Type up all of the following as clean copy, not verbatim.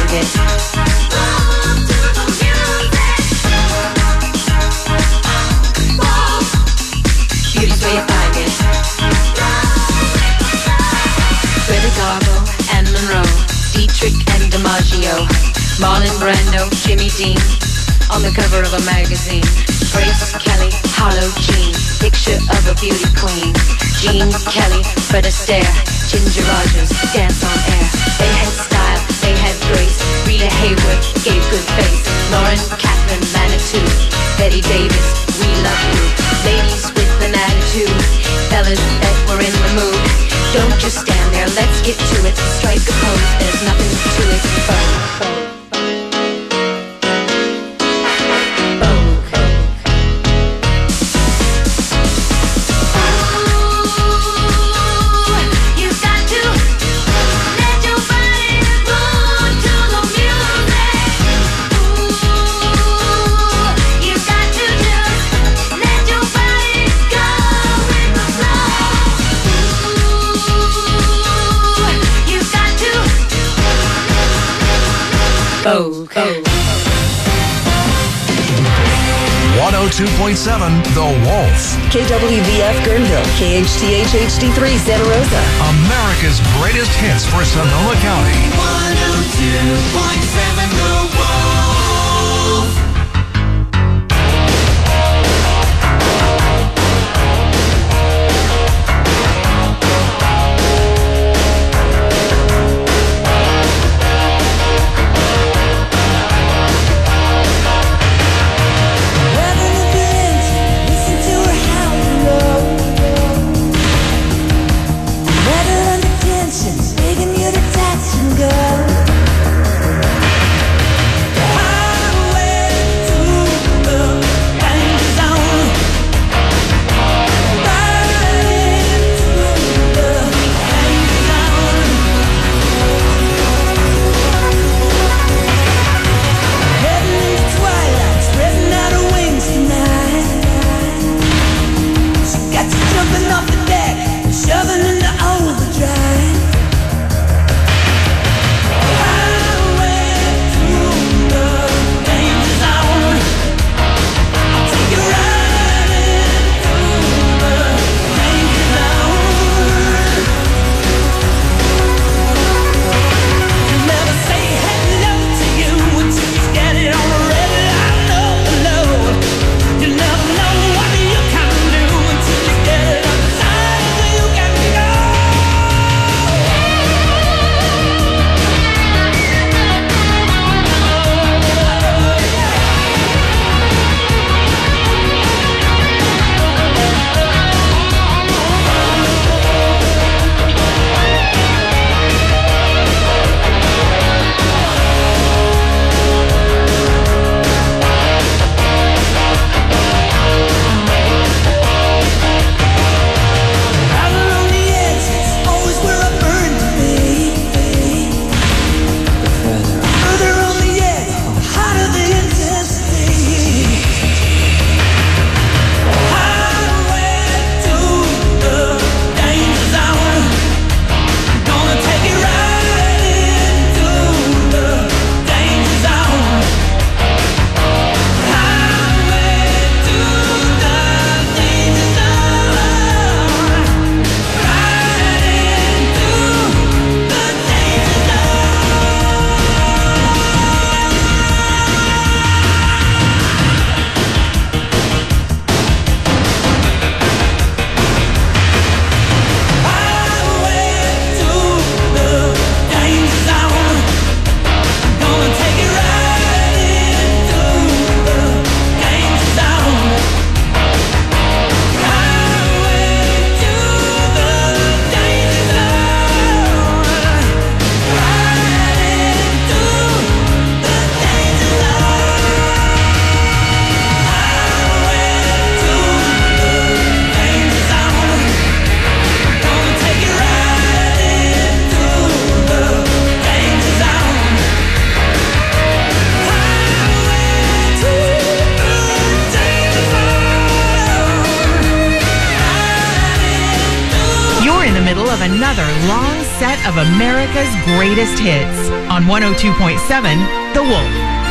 find it. Beauty's where you find it. Greta Garbo and Monroe, Dietrich and DiMaggio, Marlon Brando, Jimmy Dean, on the cover of a magazine. Grace Kelly, Harlow Jean, picture of a beauty queen. Jean Kelly, Fred Astaire, Ginger Rogers, dance on air. They had style, they had grace. Rita Hayworth gave good face. Lauren Catherine Manitou, Betty Davis, we love you. Ladies with an attitude, fellas that were in the mood. Don't just stand there, let's get to it. Strike a pose, there's nothing to it. Vogue. 102.7 The Wolf. KWVF Guerneville, KHTH HD3 Santa Rosa. America's greatest hits for Sonoma County. 102.7 The Wolf. Begging you to touch and go. of America's greatest hits on 102.7 The Wolf.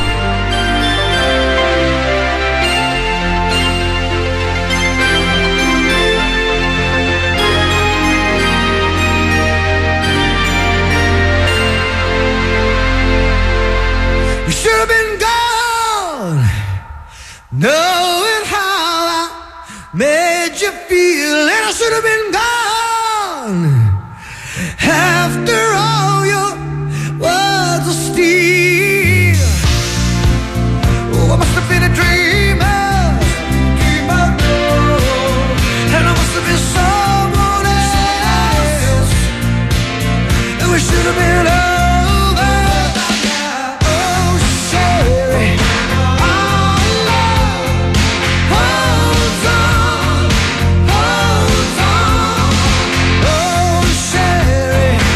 You should have been gone, knowing how I made you feel, and I should have been gone. After all your words of steel, oh, I must have been a dreamer, and I must have been someone else, and we should have been over. Oh, Sherry, our love holds on, holds on. Oh, Sherry.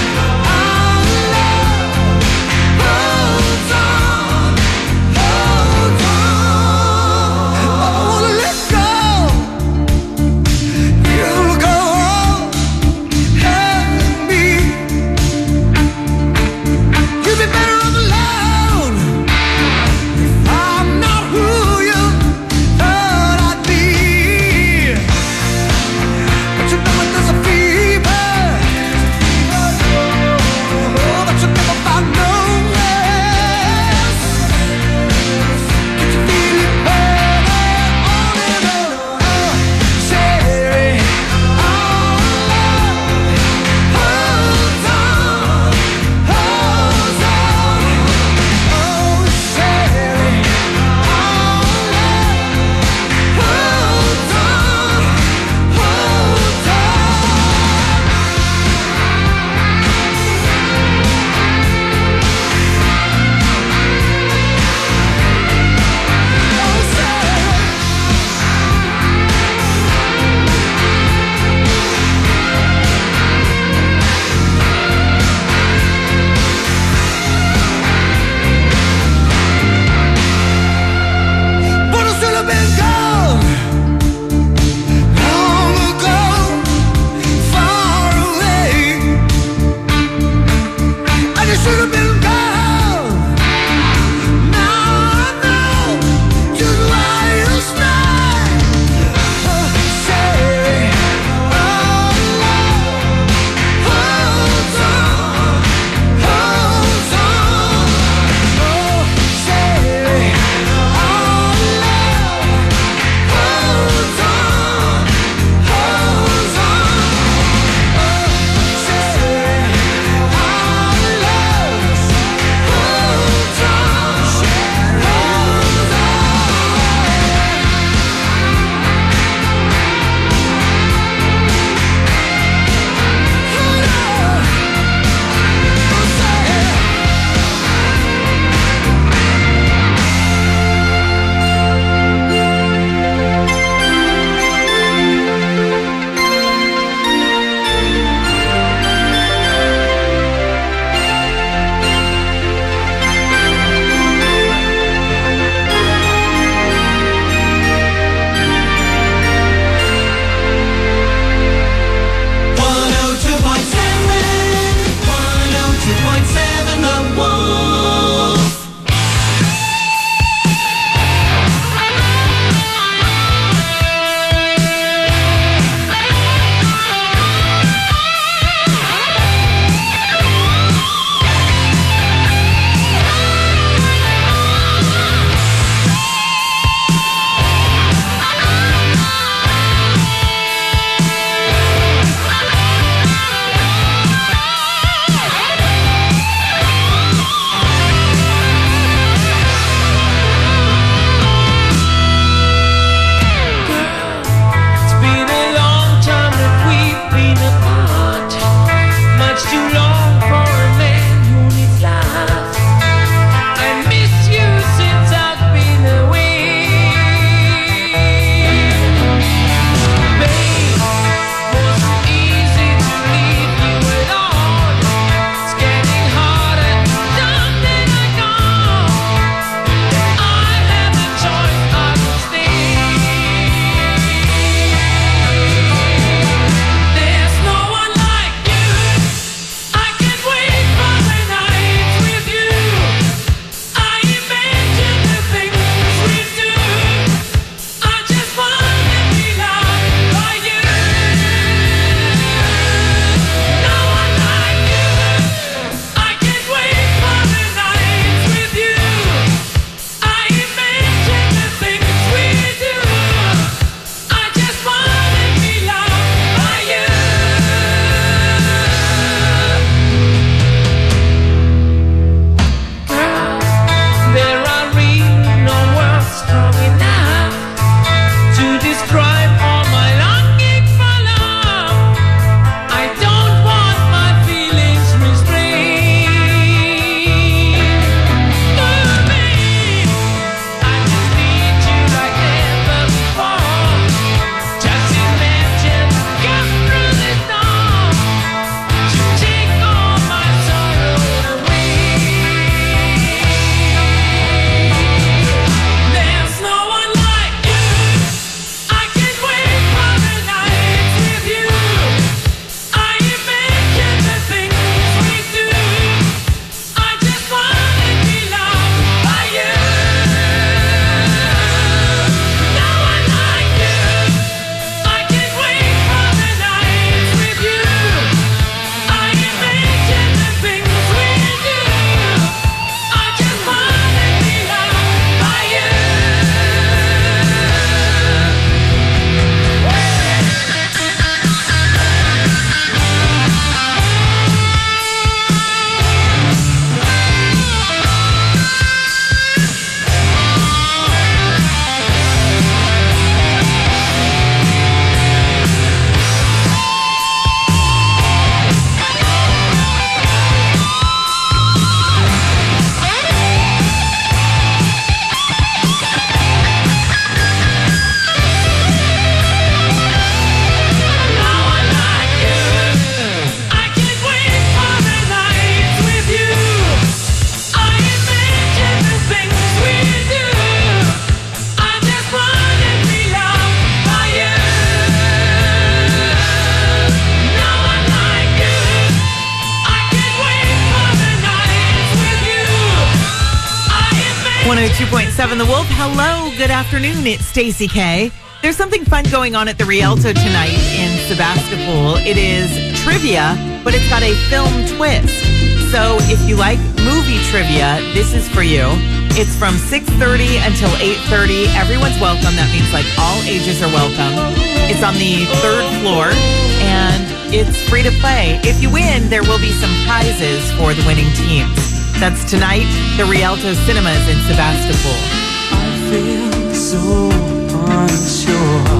102.7 The Wolf. Hello, good afternoon. It's Stacey K. There's something fun going on at the Rialto tonight in Sebastopol. It is trivia, but it's got a film twist. So if you like movie trivia, this is for you. It's from 6:30 until 8:30. Everyone's welcome. That means like all ages are welcome. It's on the 3rd floor, and it's free to play. If you win, there will be some prizes for the winning teams. That's tonight, the Rialto Cinemas in Sebastopol. I feel so unsure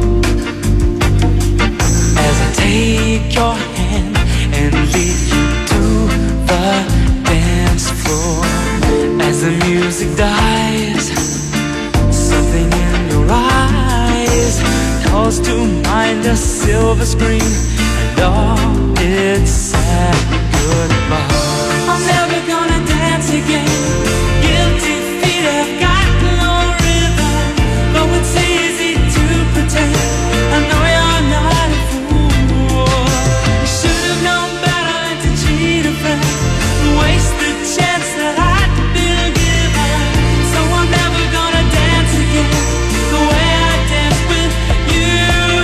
as I take your hand and lead you to the dance floor. As the music dies, something in your eyes calls to mind a silver screen and all its sad goodbye. I'm never gonna dance again. Guilty feet have got no rhythm. Though it's easy to pretend, I know you're not a fool. You should have known better than to cheat a friend and waste the chance that I'd been given. So I'm never gonna dance again the way I danced with you.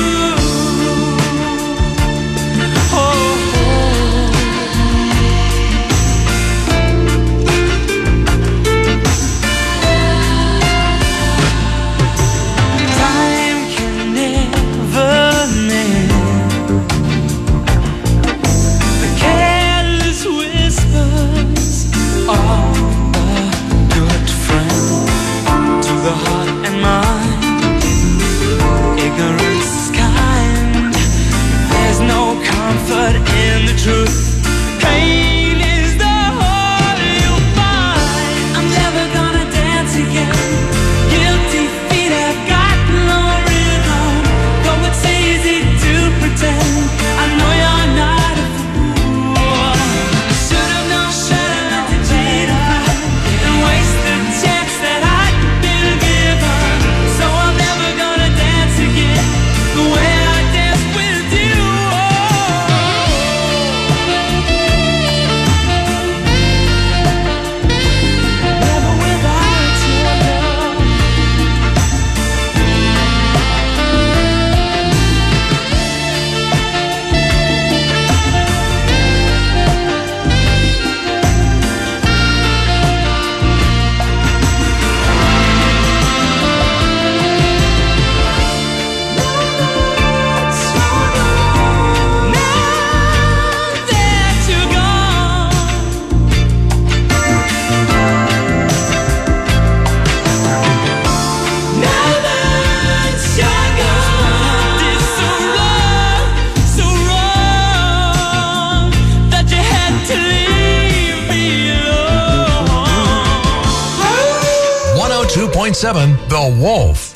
Oh. In the truth, pain is the whole you'll find. I'm never gonna dance again. Guilty feet have got no rhythm. Though it's easy to pretend, I know you're not a fool. Should have known better than to cheat and waste the chance that I'd been given. So I'm never gonna dance again the way I danced with you. The Wolf.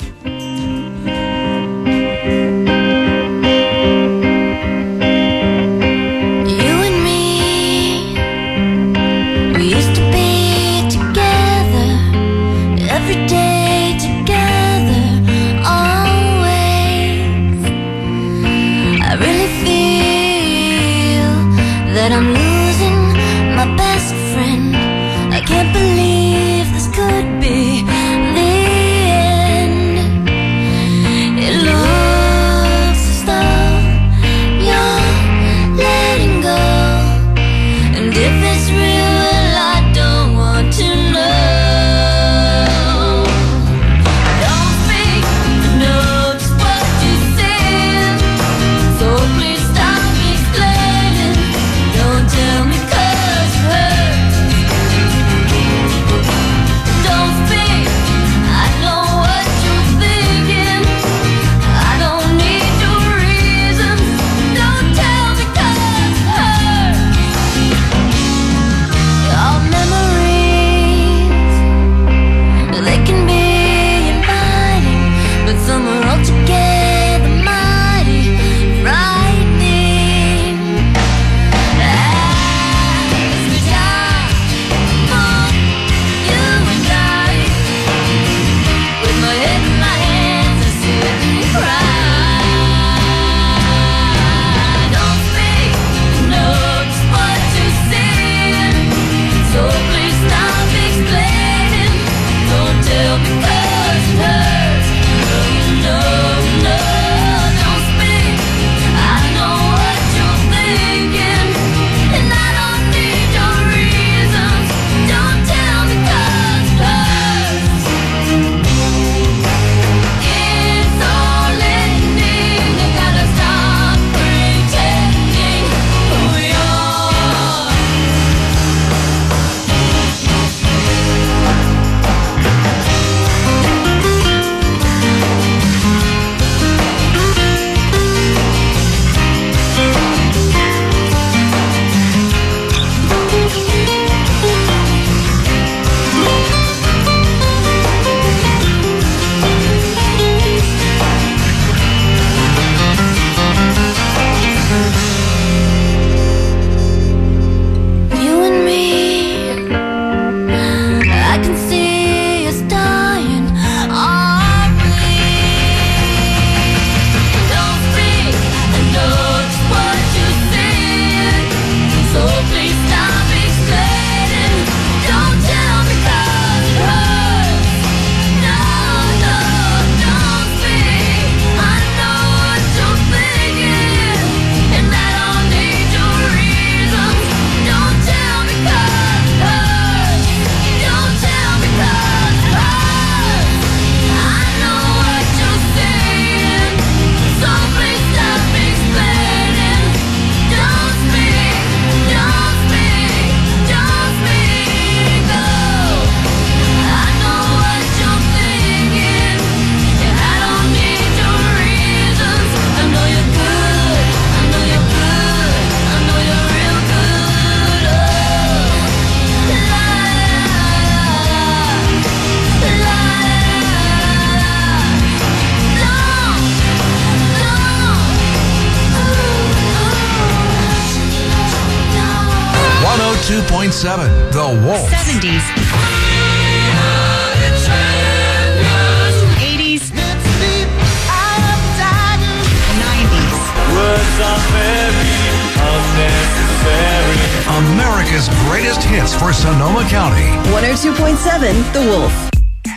Don't tell me 'cause it hurts. 102.7 The Wolf. 70s. 80s. 90s. Words are very unnecessary. America's greatest hits for Sonoma County. 102.7 The Wolf.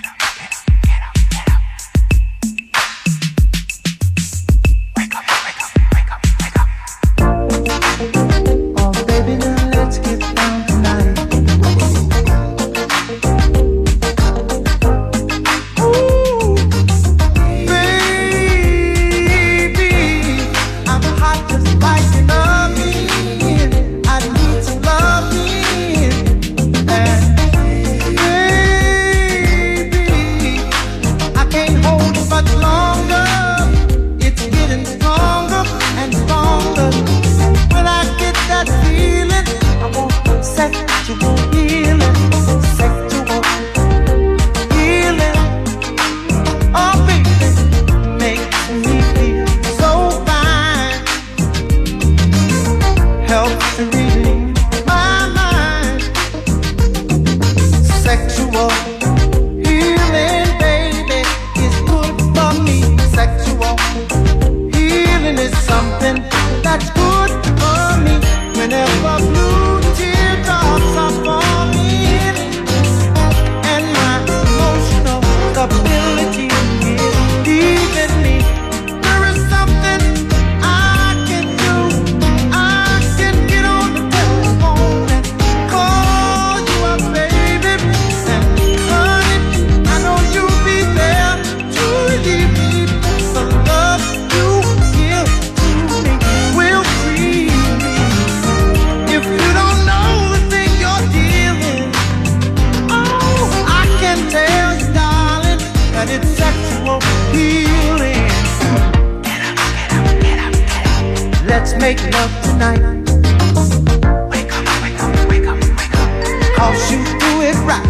Make love tonight. Wake up, wake up, wake up, wake up. 'Cause you do it right.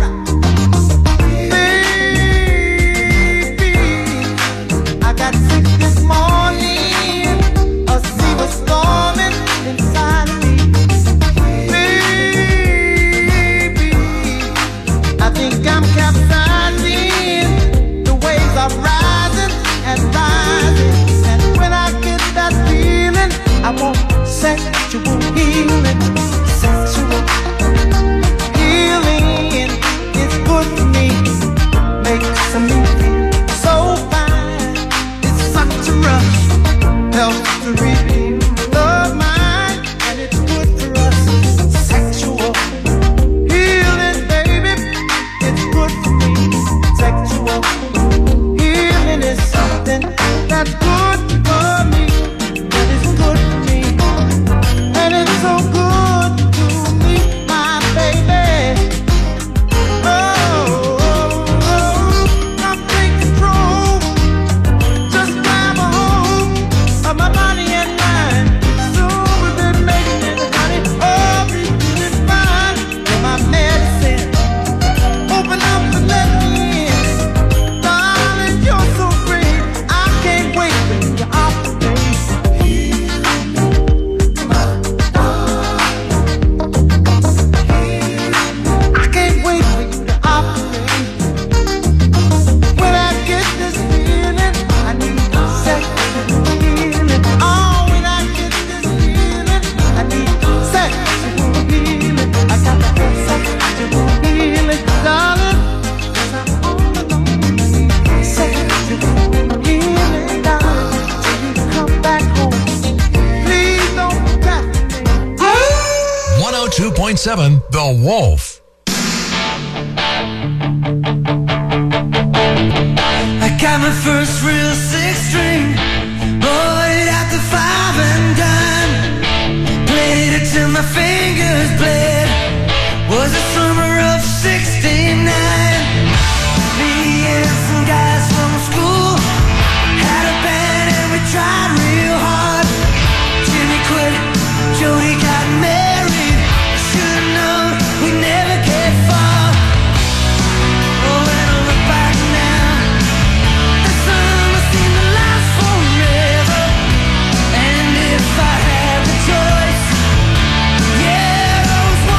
Baby, I got sick this morning. A sea was storming inside of me. Baby, I think I'm capsizing. The waves are rising and rising. And when I get that feeling, I want sexual healing. Sexual healing is good for me. Makes me feel so fine. It's such a rush. Helps to reveal love mine, and it's good for us. Sexual healing, baby, it's good for me. Sexual healing is something that's good for me. That is good for me. And it's so good to me, my baby. Come take control. Just grab a hold of my body and mind. So we've been making it, honey. Oh, we doing fine. You're my medicine. Open up and let me in. Darling, you're so great. I can't wait when you're off the base. I can't wait for you to operate. When I get this feeling, I need sexual healing. Oh, when I get this feeling, I need sexual healing. I got to get sexual healing, darling. 'Cause I'm all alone. I need sexual healing, darling. Till you come back home. Please don't procrastinate. 102.7 The Wolf. I got my first real six string, bought it at the 5 and dime. Played it till my fingers bled. Was the summer of '69. Me and some guys from school had a band and we tried real hard. Jimmy quit, Jody got married. Should've known we never get far. Oh, when I look back now, the summer seemed to last forever. And if I had the choice, yeah, those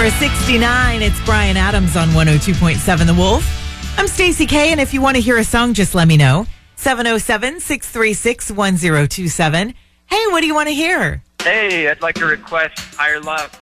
4:69. It's Brian Adams on 102.7 The Wolf. I'm Stacey K, and if you want to hear a song, just let me know. 707-636-1027. Hey, what do you want to hear? Hey, I'd like to request Higher Love.